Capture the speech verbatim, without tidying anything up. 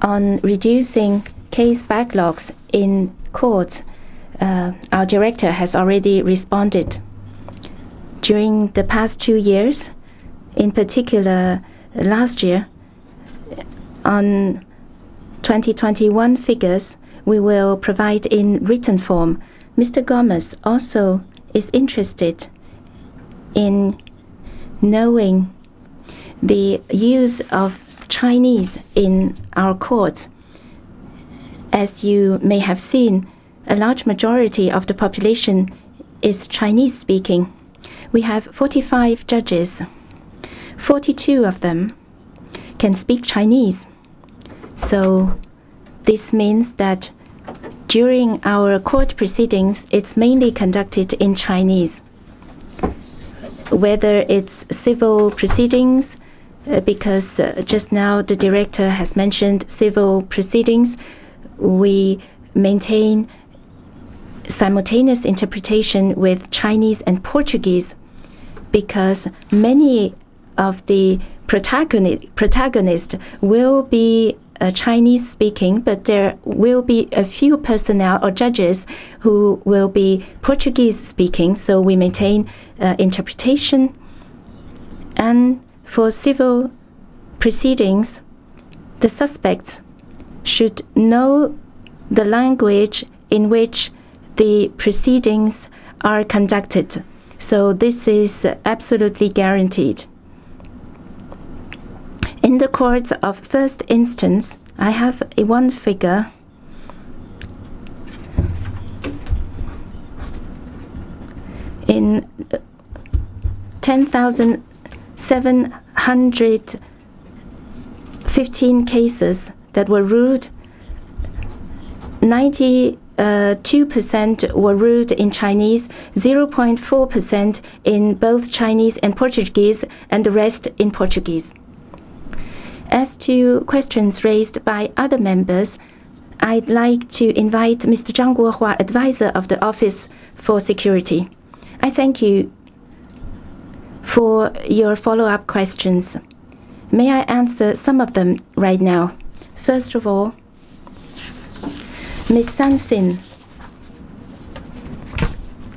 On reducing case backlogs in courts, uh, our director has already responded. During the past two years, in particular last year, on twenty twenty-one figures, we will provide in written form. Mister Gomez also is interested in knowing the use of Chinese in our courts. As you may have seen, a large majority of the population is Chinese speaking. We have forty-five judges. forty-two of them can speak Chinese. So this means that during our court proceedings, it's mainly conducted in Chinese. Whether it's civil proceedings, uh, because uh, just now the director has mentioned civil proceedings, we maintain simultaneous interpretation with Chinese and Portuguese, because many of the protagonist, protagonists will be uh, Chinese speaking, but there will be a few personnel or judges who will be Portuguese speaking, so we maintain uh, interpretation. And for civil proceedings, the suspects should know the language in which the proceedings are conducted. So this is absolutely guaranteed. In the courts of first instance, I have a one figure. In ten thousand seven hundred fifteen cases that were ruled, ninety-two percent were ruled in Chinese, zero point four percent in both Chinese and Portuguese, and the rest in Portuguese. As to questions raised by other members, I'd like to invite Mister Zhang Guohua, advisor of the Office for Security. I thank you for your follow-up questions. May I answer some of them right now? First of all, Miz Sansin